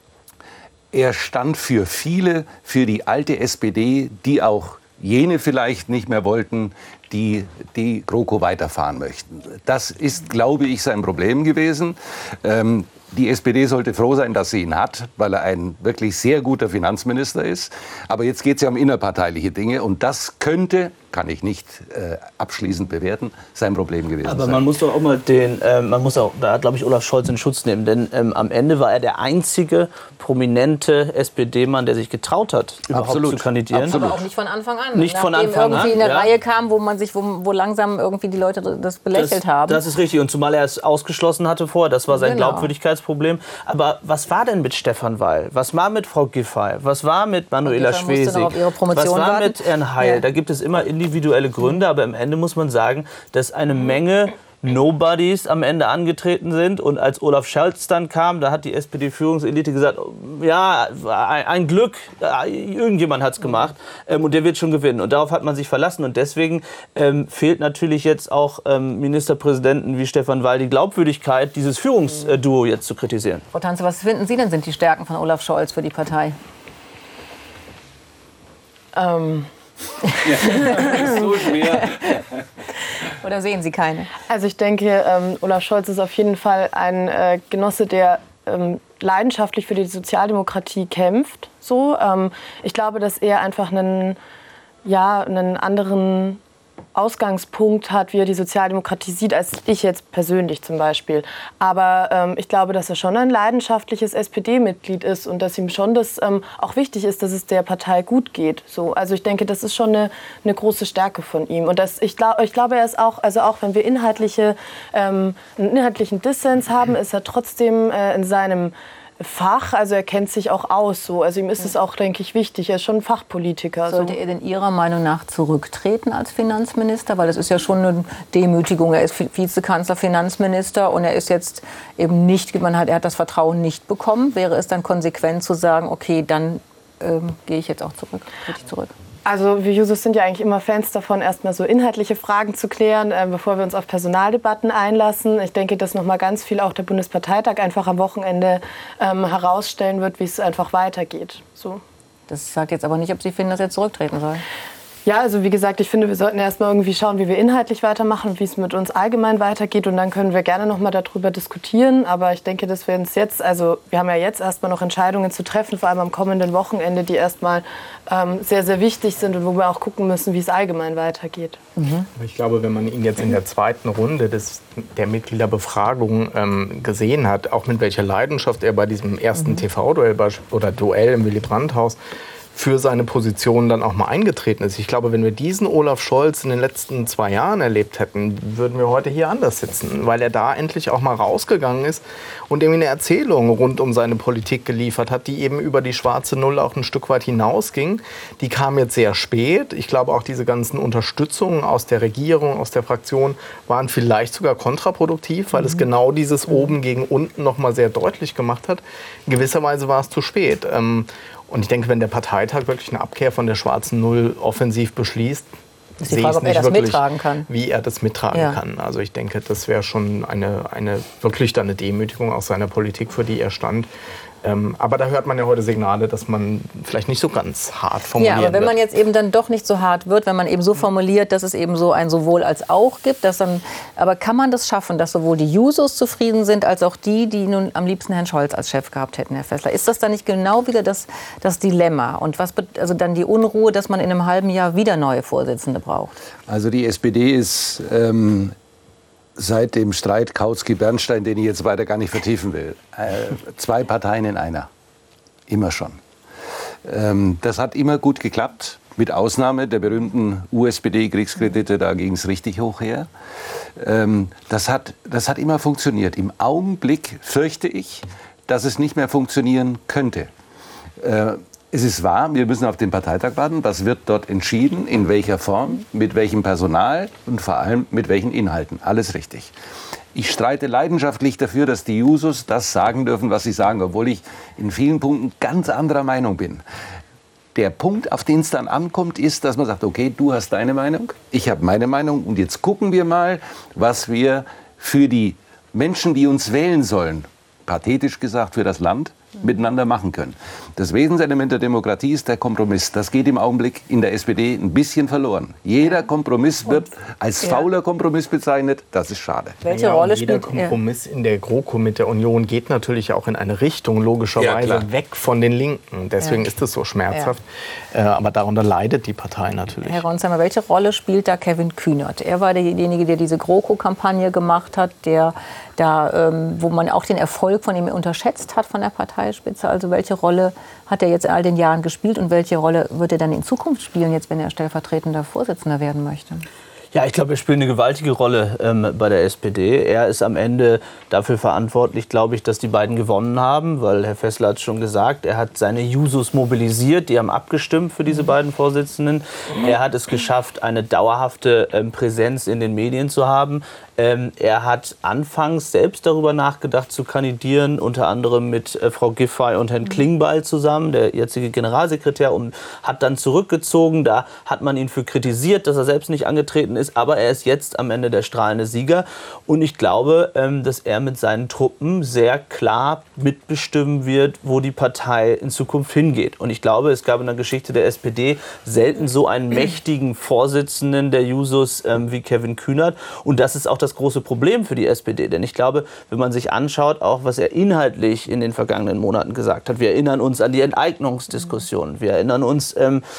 er stand für viele, für die alte SPD, die auch jene vielleicht nicht mehr wollten, die GroKo weiterfahren möchten. Das ist, glaube ich, sein Problem gewesen. Die SPD sollte froh sein, dass sie ihn hat, weil er ein wirklich sehr guter Finanzminister ist. Aber jetzt geht es ja um innerparteiliche Dinge und das könnte, kann ich nicht abschließend bewerten, sein Problem gewesen sein. Aber man muss doch auch mal da glaube ich, Olaf Scholz in Schutz nehmen, denn am Ende war er der einzige prominente SPD-Mann, der sich getraut hat, überhaupt zu kandidieren. Absolut. Aber auch nicht von Anfang an. Nicht von Anfang an. Irgendwie eine Reihe kam, wo langsam irgendwie die Leute das belächelt haben. Das ist richtig. Und zumal er es ausgeschlossen hatte vorher, das war sein Glaubwürdigkeitsproblem. Aber was war denn mit Stefan Weil? Was war mit Frau Giffey? Was war mit Manuela Schwesig? Was war mit Herrn Heil? Da gibt es immer individuelle Gründe, aber am Ende muss man sagen, dass eine Menge Nobodies am Ende angetreten sind. Und als Olaf Scholz dann kam, da hat die SPD-Führungselite gesagt, ja, ein Glück, irgendjemand hat es gemacht und der wird schon gewinnen. Und darauf hat man sich verlassen. Und deswegen fehlt natürlich jetzt auch Ministerpräsidenten wie Stefan Weil die Glaubwürdigkeit, dieses Führungsduo jetzt zu kritisieren. Frau Tanze, was finden Sie denn sind die Stärken von Olaf Scholz für die Partei? So schwer. Oder sehen Sie keine? Also ich denke, Olaf Scholz ist auf jeden Fall ein Genosse, der leidenschaftlich für die Sozialdemokratie kämpft. Ich glaube, dass er einfach einen anderen Ausgangspunkt hat, wie er die Sozialdemokratie sieht, als ich jetzt persönlich zum Beispiel. Aber ich glaube, dass er schon ein leidenschaftliches SPD-Mitglied ist und dass ihm schon das auch wichtig ist, dass es der Partei gut geht. Also ich denke, das ist schon eine große Stärke von ihm. Und ich glaube, er ist auch, also auch wenn wir einen inhaltlichen Dissens haben, ist er trotzdem in seinem Fach, also er kennt sich auch aus. Also ihm ist es auch, denke ich, wichtig. Er ist schon ein Fachpolitiker. Sollte er denn Ihrer Meinung nach zurücktreten als Finanzminister? Weil das ist ja schon eine Demütigung. Er ist Vizekanzler, Finanzminister und er ist jetzt eben nicht, er hat das Vertrauen nicht bekommen. Wäre es dann konsequent zu sagen, okay, dann gehe ich jetzt auch zurück, trete ich zurück? Also wir Jusos sind ja eigentlich immer Fans davon, erstmal so inhaltliche Fragen zu klären, bevor wir uns auf Personaldebatten einlassen. Ich denke, dass noch mal ganz viel auch der Bundesparteitag einfach am Wochenende herausstellen wird, wie es einfach weitergeht. Das sagt jetzt aber nicht, ob Sie finden, dass er zurücktreten soll. Ja, also wie gesagt, ich finde, wir sollten erstmal irgendwie schauen, wie wir inhaltlich weitermachen, wie es mit uns allgemein weitergeht. Und dann können wir gerne nochmal darüber diskutieren. Aber ich denke, dass wir uns jetzt, also wir haben ja jetzt erstmal noch Entscheidungen zu treffen, vor allem am kommenden Wochenende, die erstmal sehr, sehr wichtig sind und wo wir auch gucken müssen, wie es allgemein weitergeht. Ich glaube, wenn man ihn jetzt in der zweiten Runde der Mitgliederbefragung gesehen hat, auch mit welcher Leidenschaft er bei diesem ersten TV-Duell oder Duell im Willy-Brandt-Haus für seine Position dann auch mal eingetreten ist. Ich glaube, wenn wir diesen Olaf Scholz in den letzten 2 Jahren erlebt hätten, würden wir heute hier anders sitzen, weil er da endlich auch mal rausgegangen ist und irgendwie eine Erzählung rund um seine Politik geliefert hat, die eben über die schwarze Null auch ein Stück weit hinausging. Die kam jetzt sehr spät. Ich glaube, auch diese ganzen Unterstützungen aus der Regierung, aus der Fraktion waren vielleicht sogar kontraproduktiv, weil es genau dieses Oben gegen Unten noch mal sehr deutlich gemacht hat. In gewisser Weise war es zu spät. Und ich denke, wenn der Parteitag wirklich eine Abkehr von der schwarzen Null offensiv beschließt, ist die Frage, ob er das mittragen kann. Wie er das mittragen kann. Also ich denke, das wäre schon wirklich dann eine Demütigung aus seiner Politik, für die er stand. Aber da hört man ja heute Signale, dass man vielleicht nicht so ganz hart formulieren Ja, aber wenn man jetzt eben dann doch nicht so hart wird, wenn man eben so formuliert, dass es eben so ein sowohl als auch gibt, aber kann man das schaffen, dass sowohl die Jusos zufrieden sind, als auch die nun am liebsten Herrn Scholz als Chef gehabt hätten, Herr Fessler? Ist das dann nicht genau wieder das Dilemma? Und also dann die Unruhe, dass man in einem halben Jahr wieder neue Vorsitzende braucht? Also die SPD ist seit dem Streit Kautsky-Bernstein, den ich jetzt weiter gar nicht vertiefen will, 2 Parteien in einer. Immer schon. Das hat immer gut geklappt, mit Ausnahme der berühmten USPD-Kriegskredite, da ging es richtig hoch her. Das hat immer funktioniert. Im Augenblick fürchte ich, dass es nicht mehr funktionieren könnte. Es ist wahr, wir müssen auf den Parteitag warten. Was wird dort entschieden? In welcher Form? Mit welchem Personal? Und vor allem mit welchen Inhalten? Alles richtig. Ich streite leidenschaftlich dafür, dass die Jusos das sagen dürfen, was sie sagen, obwohl ich in vielen Punkten ganz anderer Meinung bin. Der Punkt, auf den es dann ankommt, ist, dass man sagt, okay, du hast deine Meinung, ich habe meine Meinung und jetzt gucken wir mal, was wir für die Menschen, die uns wählen sollen, pathetisch gesagt für das Land, miteinander machen können. Das Wesenselement der Demokratie ist der Kompromiss. Das geht im Augenblick in der SPD ein bisschen verloren. Jeder Kompromiss wird als fauler Kompromiss bezeichnet. Das ist schade. Welche Rolle spielt jeder Kompromiss in der GroKo mit der Union geht natürlich auch in eine Richtung, logischerweise weg von den Linken. Deswegen ist es so schmerzhaft. Aber darunter leidet die Partei natürlich. Herr Ronsheimer, welche Rolle spielt da Kevin Kühnert? Er war derjenige, der diese GroKo-Kampagne gemacht hat, wo man auch den Erfolg von ihm unterschätzt hat, von der Parteispitze. Also welche Rolle hat er jetzt in all den Jahren gespielt und welche Rolle wird er dann in Zukunft spielen, jetzt wenn er stellvertretender Vorsitzender werden möchte? Ja, ich glaube, er spielt eine gewaltige Rolle bei der SPD. Er ist am Ende dafür verantwortlich, glaube ich, dass die beiden gewonnen haben, weil Herr Fessler hat es schon gesagt, er hat seine Jusos mobilisiert, die haben abgestimmt für diese beiden Vorsitzenden. Er hat es geschafft, eine dauerhafte Präsenz in den Medien zu haben. Er hat anfangs selbst darüber nachgedacht zu kandidieren, unter anderem mit Frau Giffey und Herrn Klingbeil zusammen, der jetzige Generalsekretär, und hat dann zurückgezogen. Da hat man ihn für kritisiert, dass er selbst nicht angetreten ist, aber er ist jetzt am Ende der strahlende Sieger. Und ich glaube, dass er mit seinen Truppen sehr klar mitbestimmen wird, wo die Partei in Zukunft hingeht. Und ich glaube, es gab in der Geschichte der SPD selten so einen mächtigen Vorsitzenden der Jusos wie Kevin Kühnert. Und das ist auch das große Problem für die SPD. Denn ich glaube, wenn man sich anschaut, auch was er inhaltlich in den vergangenen Monaten gesagt hat, wir erinnern uns an die Enteignungsdiskussion, wir erinnern uns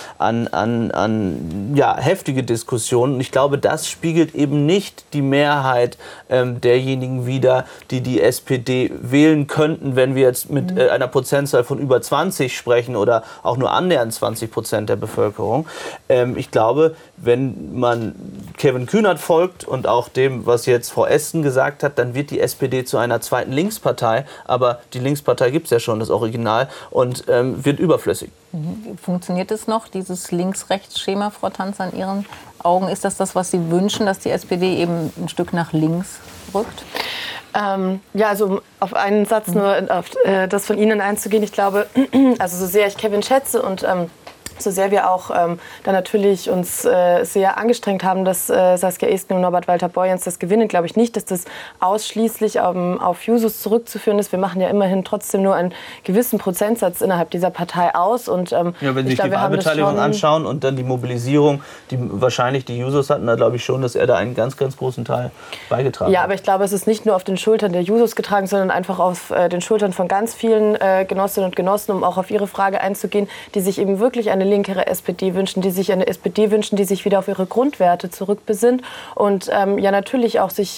an heftige Diskussionen. Und ich glaube, das spiegelt eben nicht die Mehrheit derjenigen wider, die die SPD wählen könnten, wenn wir jetzt mit einer Prozentzahl von über 20 sprechen oder auch nur annähernd 20% der Bevölkerung. Ich glaube, wenn man Kevin Kühnert folgt und auch dem, was jetzt Frau Esken gesagt hat, dann wird die SPD zu einer zweiten Linkspartei. Aber die Linkspartei gibt es ja schon, das Original, und wird überflüssig. Funktioniert es noch, dieses Links-Rechts-Schema, Frau Tanz, an Ihren Augen? Ist das, was Sie wünschen, dass die SPD eben ein Stück nach links rückt? Also auf einen Satz nur auf das von Ihnen einzugehen. Ich glaube, also so sehr ich Kevin schätze und So sehr wir auch dann natürlich uns sehr angestrengt haben, dass Saskia Esken und Norbert Walter-Borjans das gewinnen, glaube ich nicht, dass das ausschließlich auf Jusos zurückzuführen ist. Wir machen ja immerhin trotzdem nur einen gewissen Prozentsatz innerhalb dieser Partei aus. Und, wenn Sie sich die Wahlbeteiligung anschauen und dann die Mobilisierung, die wahrscheinlich die Jusos hatten, da glaube ich schon, dass er da einen ganz, ganz großen Teil beigetragen hat. Ja, aber ich glaube, es ist nicht nur auf den Schultern der Jusos getragen, sondern einfach auf den Schultern von ganz vielen Genossinnen und Genossen, um auch auf Ihre Frage einzugehen, die sich eben wirklich eine linkere SPD wünschen, die sich eine SPD wünschen, die sich wieder auf ihre Grundwerte zurückbesinnt und ja natürlich auch sich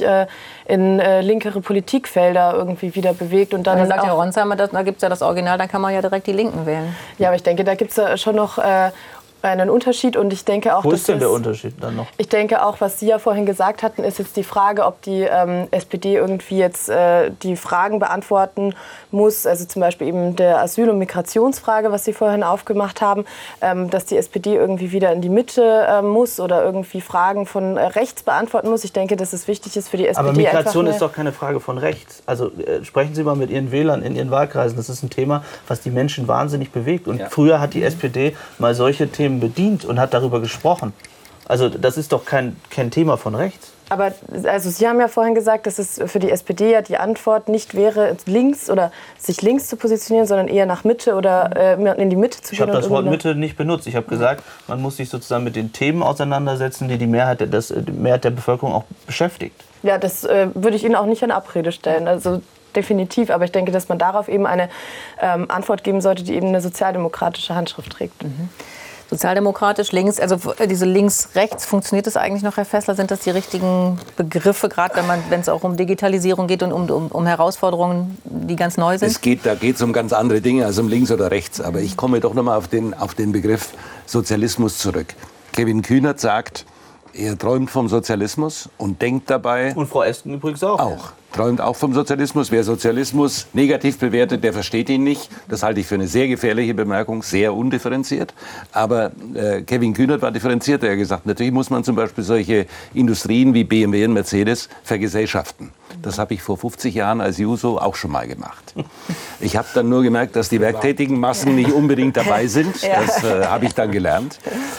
in linkere Politikfelder irgendwie wieder bewegt. Und dann sagt Herr Ronsheimer, da gibt es ja das Original, dann kann man ja direkt die Linken wählen. Ja, aber ich denke, da gibt es schon noch einen Unterschied und ich denke auch, wo ist denn der Unterschied dann noch? Ich denke auch, was Sie ja vorhin gesagt hatten, ist jetzt die Frage, ob die SPD irgendwie jetzt die Fragen beantworten muss, also zum Beispiel eben der Asyl- und Migrationsfrage, was Sie vorhin aufgemacht haben, dass die SPD irgendwie wieder in die Mitte muss oder irgendwie Fragen von rechts beantworten muss. Ich denke, dass es wichtig ist für die SPD. Aber Migration ist doch keine Frage von rechts. Also sprechen Sie mal mit Ihren Wählern in Ihren Wahlkreisen. Das ist ein Thema, was die Menschen wahnsinnig bewegt. Und früher hat die SPD mal solche Themen bedient und hat darüber gesprochen. Also das ist doch kein Thema von rechts. Aber also Sie haben ja vorhin gesagt, dass es für die SPD ja die Antwort nicht wäre, links oder sich links zu positionieren, sondern eher nach Mitte oder in die Mitte zu gehen. Ich habe das Wort Mitte nicht benutzt. Ich habe gesagt, man muss sich sozusagen mit den Themen auseinandersetzen, die die Mehrheit der Bevölkerung auch beschäftigt. Ja, das würde ich Ihnen auch nicht in Abrede stellen. Also definitiv. Aber ich denke, dass man darauf eben eine Antwort geben sollte, die eben eine sozialdemokratische Handschrift trägt. Mhm. Sozialdemokratisch, links, also diese links-rechts, funktioniert das eigentlich noch, Herr Fessler? Sind das die richtigen Begriffe, gerade wenn es auch um Digitalisierung geht und um Herausforderungen, die ganz neu sind? Da geht es um ganz andere Dinge als um links oder rechts. Aber ich komme doch noch mal auf den Begriff Sozialismus zurück. Kevin Kühnert sagt, er träumt vom Sozialismus und denkt dabei... Und Frau Esken übrigens auch. Träumt auch vom Sozialismus. Wer Sozialismus negativ bewertet, der versteht ihn nicht. Das halte ich für eine sehr gefährliche Bemerkung, sehr undifferenziert. Aber Kevin Kühnert war differenziert. Er hat gesagt, natürlich muss man zum Beispiel solche Industrien wie BMW und Mercedes vergesellschaften. Das habe ich vor 50 Jahren als Juso auch schon mal gemacht. Ich habe dann nur gemerkt, dass die werktätigen Massen nicht unbedingt dabei sind. Das habe ich dann gelernt.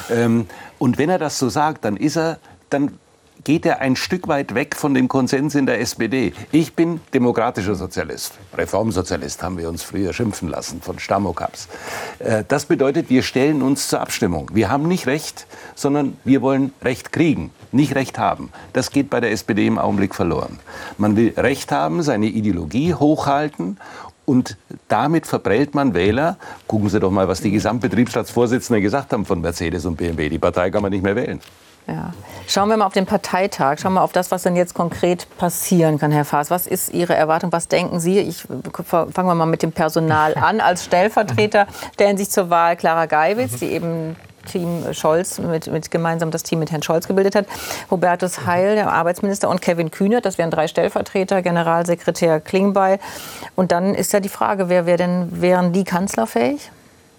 Und wenn er das so sagt, dann geht er ein Stück weit weg von dem Konsens in der SPD. Ich bin demokratischer Sozialist. Reformsozialist haben wir uns früher schimpfen lassen von Stammokaps. Das bedeutet, wir stellen uns zur Abstimmung. Wir haben nicht Recht, sondern wir wollen Recht kriegen, nicht Recht haben. Das geht bei der SPD im Augenblick verloren. Man will Recht haben, seine Ideologie hochhalten. Und damit verprellt man Wähler. Gucken Sie doch mal, was die Gesamtbetriebsratsvorsitzenden gesagt haben von Mercedes und BMW. Die Partei kann man nicht mehr wählen. Ja. Schauen wir mal auf den Parteitag. Schauen wir auf das, was denn jetzt konkret passieren kann, Herr Faas. Was ist Ihre Erwartung? Was denken Sie? Fangen wir mal mit dem Personal an. Als Stellvertreter stellen sich zur Wahl Clara Geiwitz, die eben Team Scholz gemeinsam das Team mit Herrn Scholz gebildet hat. Hubertus Heil, der Arbeitsminister, und Kevin Kühnert, das wären 3 Stellvertreter, Generalsekretär Klingbeil. Und dann ist ja die Frage, wären die kanzlerfähig?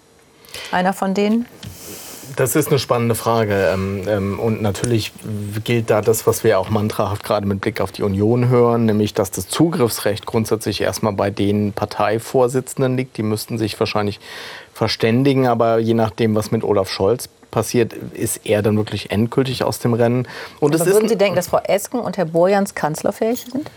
Einer von denen? Das ist eine spannende Frage. Und natürlich gilt da das, was wir auch mantrahaft gerade mit Blick auf die Union hören, nämlich, dass das Zugriffsrecht grundsätzlich erstmal bei den Parteivorsitzenden liegt. Die müssten sich wahrscheinlich verständigen, aber je nachdem, was mit Olaf Scholz passiert, ist er dann wirklich endgültig aus dem Rennen. Und aber würden Sie denken, dass Frau Esken und Herr Borjans kanzlerfähig sind?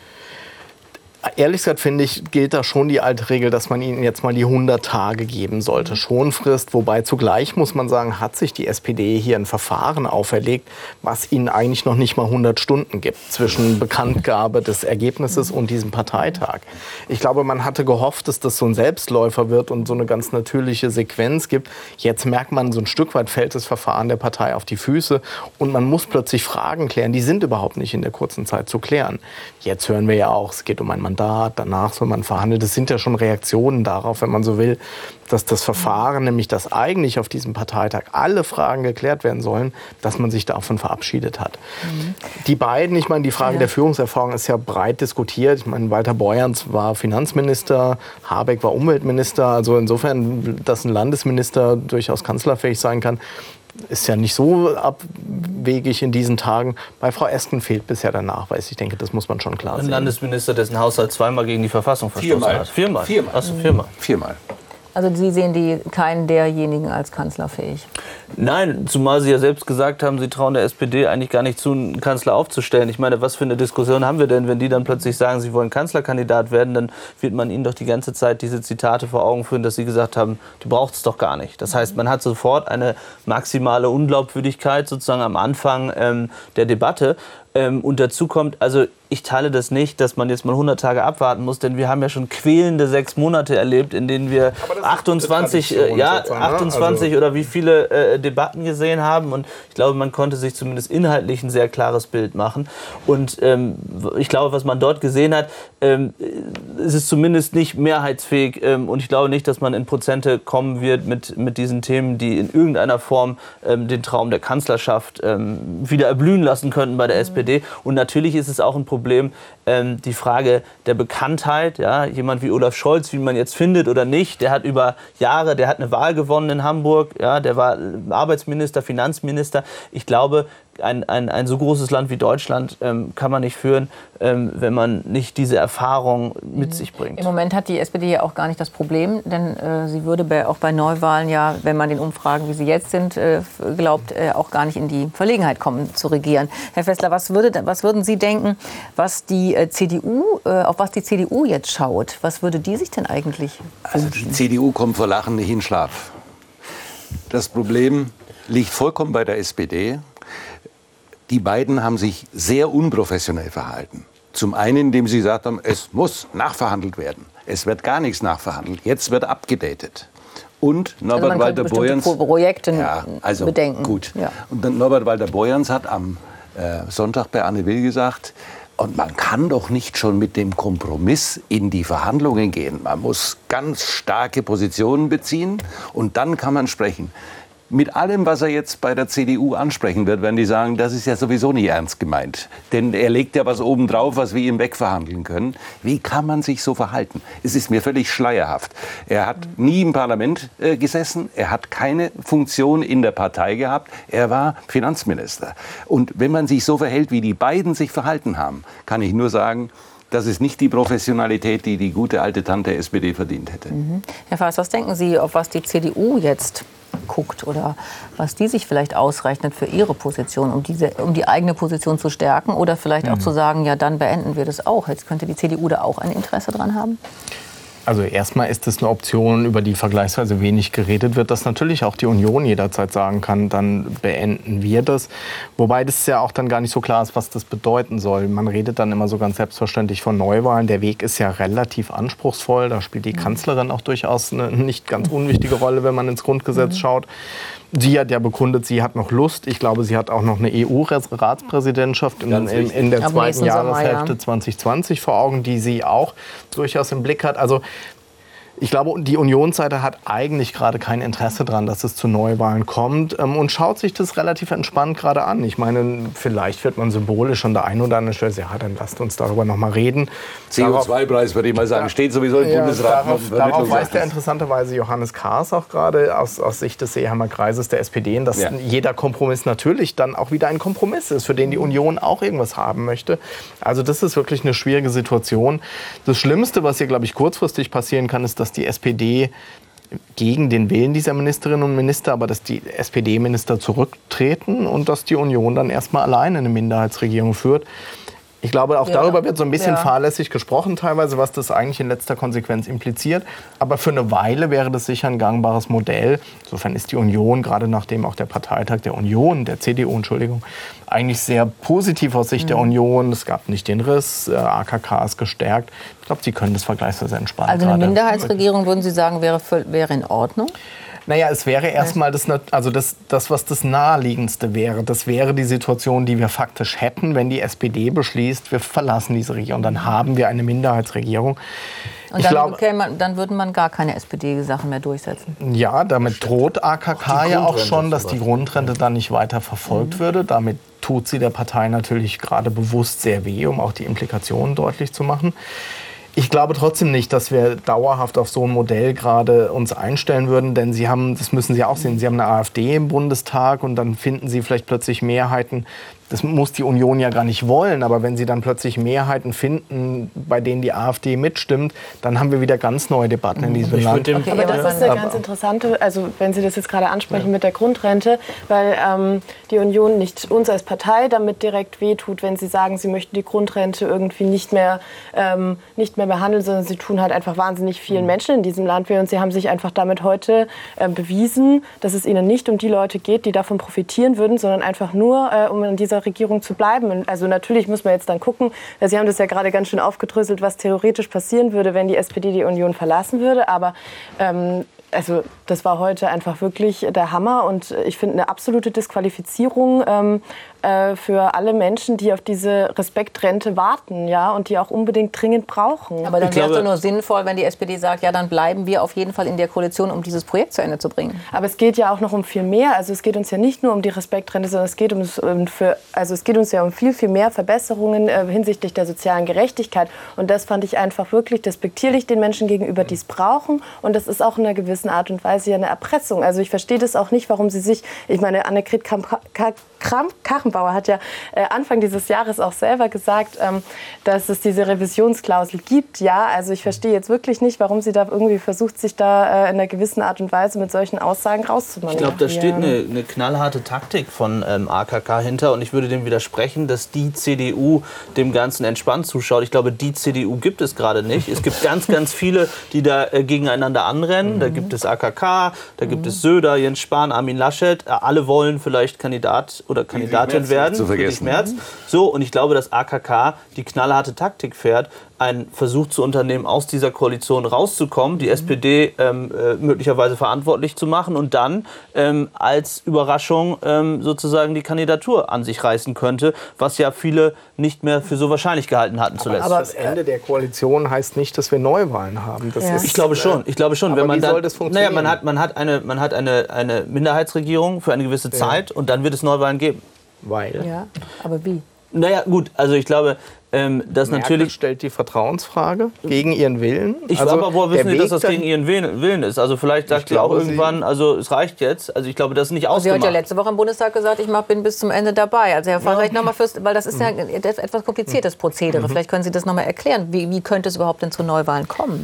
Ehrlich gesagt, finde ich, gilt da schon die alte Regel, dass man ihnen jetzt mal die 100 Tage geben sollte. Schonfrist, wobei zugleich, muss man sagen, hat sich die SPD hier ein Verfahren auferlegt, was ihnen eigentlich noch nicht mal 100 Stunden gibt zwischen Bekanntgabe des Ergebnisses und diesem Parteitag. Ich glaube, man hatte gehofft, dass das so ein Selbstläufer wird und so eine ganz natürliche Sequenz gibt. Jetzt merkt man, so ein Stück weit fällt das Verfahren der Partei auf die Füße und man muss plötzlich Fragen klären, die sind überhaupt nicht in der kurzen Zeit zu klären. Jetzt hören wir ja auch, es geht um ein Mandat, danach soll man verhandeln. Das sind ja schon Reaktionen darauf, wenn man so will, dass das Verfahren, nämlich dass eigentlich auf diesem Parteitag alle Fragen geklärt werden sollen, dass man sich davon verabschiedet hat. Die beiden, ich meine, die Frage der Führungserfahrung ist ja breit diskutiert. Ich meine, Walter Borjans war Finanzminister, Habeck war Umweltminister. Also insofern, dass ein Landesminister durchaus kanzlerfähig sein kann, ist ja nicht so abwegig in diesen Tagen. Bei Frau Esken fehlt bisher der Nachweis. Ich denke, das muss man schon klar sehen. Ein Landesminister, dessen Haushalt 2-mal gegen die Verfassung verstoßen hat. Viermal. Viermal. Achso, 4-mal. 4-mal. Also Sie sehen keinen derjenigen als kanzlerfähig? Nein, zumal Sie ja selbst gesagt haben, Sie trauen der SPD eigentlich gar nicht zu, einen Kanzler aufzustellen. Ich meine, was für eine Diskussion haben wir denn, wenn die dann plötzlich sagen, sie wollen Kanzlerkandidat werden, dann wird man ihnen doch die ganze Zeit diese Zitate vor Augen führen, dass sie gesagt haben, du brauchst es doch gar nicht. Das heißt, man hat sofort eine maximale Unglaubwürdigkeit sozusagen am Anfang der Debatte. Und dazu kommt, also ich teile das nicht, dass man jetzt mal 100 Tage abwarten muss, denn wir haben ja schon quälende 6 Monate erlebt, in denen wir 28 oder wie viele Debatten gesehen haben. Und ich glaube, man konnte sich zumindest inhaltlich ein sehr klares Bild machen. Und ich glaube, was man dort gesehen hat, ist es zumindest nicht mehrheitsfähig. Und ich glaube nicht, dass man in Prozente kommen wird mit diesen Themen, die in irgendeiner Form den Traum der Kanzlerschaft wieder erblühen lassen könnten bei der SPD. Und natürlich ist es auch ein Problem, die Frage der Bekanntheit. Ja, jemand wie Olaf Scholz, wie man jetzt findet oder nicht, der hat über Jahre, der hat eine Wahl gewonnen in Hamburg, ja, der war Arbeitsminister, Finanzminister. Ich glaube, ein so großes Land wie Deutschland kann man nicht führen, wenn man nicht diese Erfahrung mit sich bringt. Im Moment hat die SPD ja auch gar nicht das Problem, denn sie würde auch bei Neuwahlen ja, wenn man den Umfragen, wie sie jetzt sind, glaubt, auch gar nicht in die Verlegenheit kommen zu regieren. Herr Fessler, was würden Sie denken, was die CDU, auf was die CDU jetzt schaut? Was würde die sich denn eigentlich wünschen? Also die CDU kommt vor Lachen nicht in Schlaf. Das Problem liegt vollkommen bei der SPD. Die beiden haben sich sehr unprofessionell verhalten. Zum einen, indem sie gesagt haben, es muss nachverhandelt werden. Es wird gar nichts nachverhandelt. Jetzt wird abgedatet. Und Norbert Walter-Borjans Projekte bedenken. Gut. Ja. Und Norbert Walter-Borjans hat am Sonntag bei Anne Will gesagt, und man kann doch nicht schon mit dem Kompromiss in die Verhandlungen gehen. Man muss ganz starke Positionen beziehen und dann kann man sprechen. Mit allem, was er jetzt bei der CDU ansprechen wird, werden die sagen, das ist ja sowieso nicht ernst gemeint. Denn er legt ja was obendrauf, was wir ihm wegverhandeln können. Wie kann man sich so verhalten? Es ist mir völlig schleierhaft. Er hat nie im Parlament gesessen. Er hat keine Funktion in der Partei gehabt. Er war Finanzminister. Und wenn man sich so verhält, wie die beiden sich verhalten haben, kann ich nur sagen, das ist nicht die Professionalität, die die gute alte Tante SPD verdient hätte. Herr Faas, was denken Sie, auf was die CDU jetzt guckt oder was die sich vielleicht ausrechnet für ihre Position, um die eigene Position zu stärken oder vielleicht auch zu sagen, ja, dann beenden wir das auch. Jetzt könnte die CDU da auch ein Interesse dran haben? Also erstmal ist es eine Option, über die vergleichsweise wenig geredet wird, dass natürlich auch die Union jederzeit sagen kann, dann beenden wir das. Wobei das ja auch dann gar nicht so klar ist, was das bedeuten soll. Man redet dann immer so ganz selbstverständlich von Neuwahlen. Der Weg ist ja relativ anspruchsruhsvoll. Da spielt die Kanzlerin auch durchaus eine nicht ganz unwichtige Rolle, wenn man ins Grundgesetz schaut. Sie hat ja bekundet, sie hat noch Lust. Ich glaube, sie hat auch noch eine EU-Ratspräsidentschaft in der zweiten Jahreshälfte 2020 vor Augen, die sie auch durchaus im Blick hat. Also ich glaube, die Unionsseite hat eigentlich gerade kein Interesse daran, dass es zu Neuwahlen kommt und schaut sich das relativ entspannt gerade an. Ich meine, vielleicht wird man symbolisch an der einen oder anderen Stelle sagen, ja, dann lasst uns darüber noch mal reden. CO2-Preis, würde ich mal sagen, steht sowieso im Bundesrat. Darauf weist ja interessanterweise Johannes Kahrs auch gerade aus Sicht des Seehammer Kreises der SPD, dass jeder Kompromiss natürlich dann auch wieder ein Kompromiss ist, für den die Union auch irgendwas haben möchte. Also das ist wirklich eine schwierige Situation. Das Schlimmste, was hier, glaube ich, kurzfristig passieren kann, ist, dass die SPD gegen den Willen dieser Ministerinnen und Minister, aber dass die SPD-Minister zurücktreten und dass die Union dann erstmal alleine eine Minderheitsregierung führt. Ich glaube, auch darüber wird so ein bisschen fahrlässig gesprochen teilweise, was das eigentlich in letzter Konsequenz impliziert. Aber für eine Weile wäre das sicher ein gangbares Modell. Insofern ist die Union, gerade nachdem auch der Parteitag der CDU, eigentlich sehr positiv aus Sicht der Union. Es gab nicht den Riss, AKK ist gestärkt. Ich glaube, sie können das vergleichsweise entspannen. Also eine Minderheitsregierung, würden Sie sagen, wäre in Ordnung? Naja, es wäre erstmal das, was das Naheliegendste wäre. Das wäre die Situation, die wir faktisch hätten, wenn die SPD beschließt, wir verlassen diese Regierung. Dann haben wir eine Minderheitsregierung. Und dann würde man gar keine SPD-Sachen mehr durchsetzen. Ja, damit droht AKK ja auch schon, dass die Grundrente dann nicht weiter verfolgt würde. Damit tut sie der Partei natürlich gerade bewusst sehr weh, um auch die Implikationen deutlich zu machen. Ich glaube trotzdem nicht, dass wir dauerhaft auf so ein Modell gerade uns einstellen würden, denn das müssen Sie auch sehen, Sie haben eine AfD im Bundestag und dann finden Sie vielleicht plötzlich Mehrheiten, Das muss die Union ja gar nicht wollen, aber wenn sie dann plötzlich Mehrheiten finden, bei denen die AfD mitstimmt, dann haben wir wieder ganz neue Debatten in diesem Land. Okay, aber das ist eine ganz interessante, also wenn Sie das jetzt gerade ansprechen mit der Grundrente, weil die Union nicht uns als Partei damit direkt wehtut, wenn sie sagen, sie möchten die Grundrente irgendwie nicht mehr behandeln, sondern sie tun halt einfach wahnsinnig vielen Menschen in diesem Land weh und sie haben sich einfach damit heute bewiesen, dass es ihnen nicht um die Leute geht, die davon profitieren würden, sondern einfach nur, um in dieser Regierung zu bleiben. Also natürlich muss man jetzt dann gucken, Sie haben das ja gerade ganz schön aufgedröselt, was theoretisch passieren würde, wenn die SPD die Union verlassen würde, aber also das war heute einfach wirklich der Hammer und ich finde eine absolute Disqualifizierung für alle Menschen, die auf diese Respektrente warten, ja, und die auch unbedingt dringend brauchen. Aber dann wäre es doch nur sinnvoll, wenn die SPD sagt, ja, dann bleiben wir auf jeden Fall in der Koalition, um dieses Projekt zu Ende zu bringen. Aber es geht ja auch noch um viel mehr. Also es geht uns ja nicht nur um die Respektrente, sondern es geht uns ja um viel, viel mehr Verbesserungen hinsichtlich der sozialen Gerechtigkeit. Und das fand ich einfach wirklich despektierlich den Menschen gegenüber, die es brauchen. Und das ist auch in einer gewissen Art und Weise ja eine Erpressung. Also ich verstehe das auch nicht, warum sie sich, ich meine, Annegret Kramp-Karrenbauer hat ja Anfang dieses Jahres auch selber gesagt, dass es diese Revisionsklausel gibt. Ja, also ich verstehe jetzt wirklich nicht, warum sie da irgendwie versucht, sich da in einer gewissen Art und Weise mit solchen Aussagen rauszumanövrieren. Ich glaube, da steht eine knallharte Taktik von AKK hinter und ich würde dem widersprechen, dass die CDU dem Ganzen entspannt zuschaut. Ich glaube, die CDU gibt es gerade nicht. Es gibt ganz, ganz viele, die da gegeneinander anrennen. Da gibt es AKK, da gibt es Söder, Jens Spahn, Armin Laschet. Alle wollen vielleicht Kandidat oder Kandidatin werden. Zu vergessen. März. So, und ich glaube, dass AKK die knallharte Taktik fährt, einen Versuch zu unternehmen, aus dieser Koalition rauszukommen, die SPD möglicherweise verantwortlich zu machen und dann als Überraschung sozusagen die Kandidatur an sich reißen könnte, was ja viele nicht mehr für so wahrscheinlich gehalten hatten zuletzt. Aber das Ende der Koalition heißt nicht, dass wir Neuwahlen haben. Das ist, ich glaube schon. Aber wenn man soll das funktionieren? Naja, man hat eine Minderheitsregierung für eine gewisse Zeit und dann wird es Neuwahlen geben. Weil? Ja, aber wie? Naja, gut, also ich glaube, dass Merkel natürlich stellt die Vertrauensfrage gegen ihren Willen. Aber woher wissen Sie, dass das gegen Ihren Willen ist? Also vielleicht sagt sie auch irgendwann, also es reicht jetzt. Also ich glaube, das ist nicht ausgemacht. Sie hat ja letzte Woche im Bundestag gesagt, ich bin bis zum Ende dabei. Also Herr Fahr, noch mal weil das ist ja ein etwas kompliziertes Prozedere. Vielleicht können Sie das noch mal erklären. Wie könnte es überhaupt denn zu Neuwahlen kommen?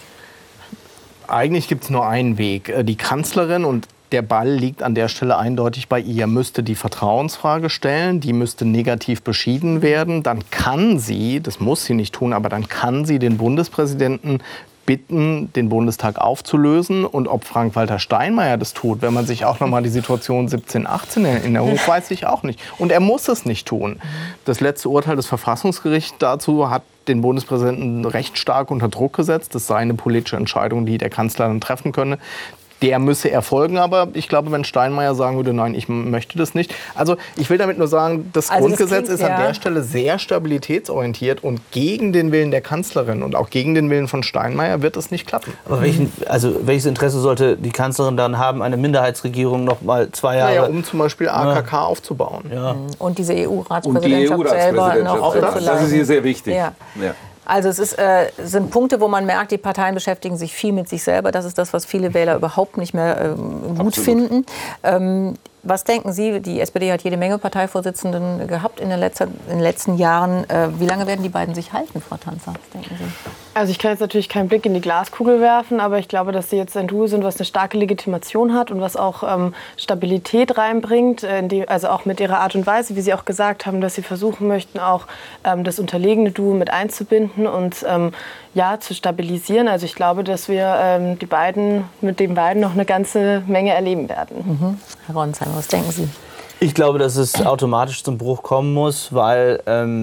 Eigentlich gibt es nur einen Weg. Die Kanzlerin, und der Ball liegt an der Stelle eindeutig bei ihr, müsste die Vertrauensfrage stellen, die müsste negativ beschieden werden. Dann kann sie, das muss sie nicht tun, aber dann kann sie den Bundespräsidenten bitten, den Bundestag aufzulösen. Und ob Frank-Walter Steinmeier das tut, wenn man sich auch noch mal die Situation 17, 18 erinnert, weiß ich auch nicht. Und er muss es nicht tun. Das letzte Urteil des Verfassungsgerichts dazu hat den Bundespräsidenten recht stark unter Druck gesetzt. Das sei eine politische Entscheidung, die der Kanzler dann treffen könne. Der müsse erfolgen, aber ich glaube, wenn Steinmeier sagen würde, nein, ich möchte das nicht. Also ich will damit nur sagen, das Grundgesetz ist an der Stelle sehr stabilitätsorientiert und gegen den Willen der Kanzlerin und auch gegen den Willen von Steinmeier wird es nicht klappen. Aber welches Interesse sollte die Kanzlerin dann haben, eine Minderheitsregierung noch mal 2 Jahre... Naja, um zum Beispiel AKK aufzubauen. Ja. Und diese EU-Ratspräsidentschaft selber noch das ist hier sehr wichtig. Ja. Ja. Also es sind Punkte, wo man merkt, die Parteien beschäftigen sich viel mit sich selber. Das ist das, was viele Wähler überhaupt nicht mehr gut finden. Was denken Sie? Die SPD hat jede Menge Parteivorsitzenden gehabt in den letzten Jahren. Wie lange werden die beiden sich halten, Frau Tanzer? Was denken Sie? Also ich kann jetzt natürlich keinen Blick in die Glaskugel werfen, aber ich glaube, dass sie jetzt ein Duo sind, was eine starke Legitimation hat und was auch Stabilität reinbringt, also auch mit ihrer Art und Weise, wie Sie auch gesagt haben, dass sie versuchen möchten, auch das unterlegene Duo mit einzubinden und zu stabilisieren. Also ich glaube, dass wir mit den beiden noch eine ganze Menge erleben werden. Herr Ronsheimer, was denken Sie? Ich glaube, dass es automatisch zum Bruch kommen muss, weil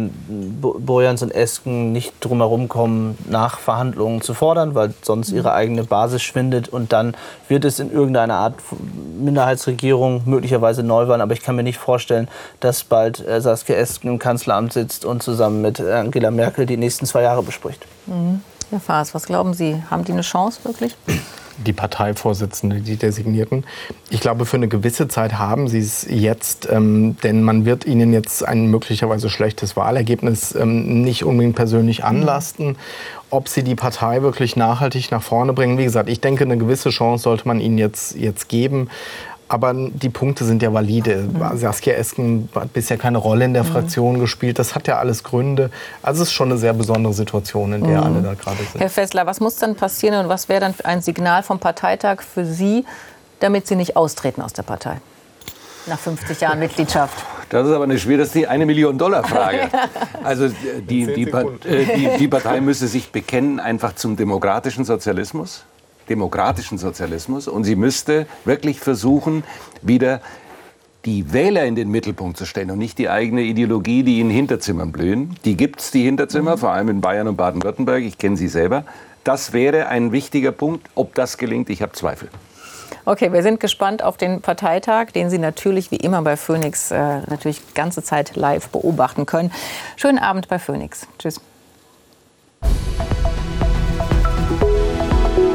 Borjans und Esken nicht drum herum kommen, Nachverhandlungen zu fordern, weil sonst ihre eigene Basis schwindet. Und dann wird es in irgendeiner Art Minderheitsregierung, möglicherweise Neuwahlen. Aber ich kann mir nicht vorstellen, dass bald Saskia Esken im Kanzleramt sitzt und zusammen mit Angela Merkel die nächsten 2 Jahre bespricht. Herr Faas, was glauben Sie? Haben die eine Chance wirklich? Die Parteivorsitzende, die Designierten. Ich glaube, für eine gewisse Zeit haben sie es jetzt, denn man wird ihnen jetzt ein möglicherweise schlechtes Wahlergebnis nicht unbedingt persönlich anlasten. Ob sie die Partei wirklich nachhaltig nach vorne bringen, wie gesagt, ich denke, eine gewisse Chance sollte man ihnen jetzt geben. Aber die Punkte sind ja valide. Saskia Esken hat bisher keine Rolle in der Fraktion gespielt. Das hat ja alles Gründe. Also es ist schon eine sehr besondere Situation, in der alle da gerade sind. Herr Fessler, was muss dann passieren und was wäre dann ein Signal vom Parteitag für Sie, damit Sie nicht austreten aus der Partei? Nach 50 Jahren Mitgliedschaft. Das ist aber eine schwere, das ist die $1-Million-Frage. Also die Partei müsse sich bekennen einfach zum demokratischen Sozialismus. Und sie müsste wirklich versuchen, wieder die Wähler in den Mittelpunkt zu stellen und nicht die eigene Ideologie, die in Hinterzimmern blühen. Die gibt's, die Hinterzimmer, vor allem in Bayern und Baden-Württemberg. Ich kenne sie selber. Das wäre ein wichtiger Punkt. Ob das gelingt, ich habe Zweifel. Okay, wir sind gespannt auf den Parteitag, den Sie natürlich wie immer bei Phoenix natürlich ganze Zeit live beobachten können. Schönen Abend bei Phoenix. Tschüss.